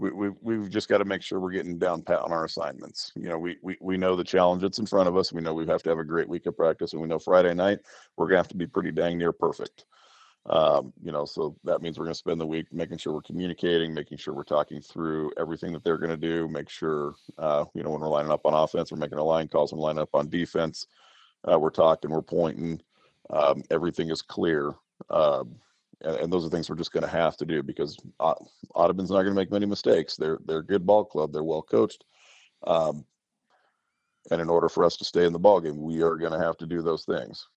we've just got to make sure we're getting down pat on our assignments. We know the challenge that's in front of us. We know we have to have a great week of practice, and we know Friday night we're gonna have to be pretty dang near perfect. So that means we're going to spend the week making sure we're communicating, making sure we're talking through everything that they're going to do, make sure, when we're lining up on offense, we're making our line calls, and lining up on defense, we're talking, we're pointing, everything is clear. And those are things we're just going to have to do because Audubon's not going to make many mistakes. They're a good ball club. They're well coached. Um, and in order for us to stay in the ball game, we are going to have to do those things.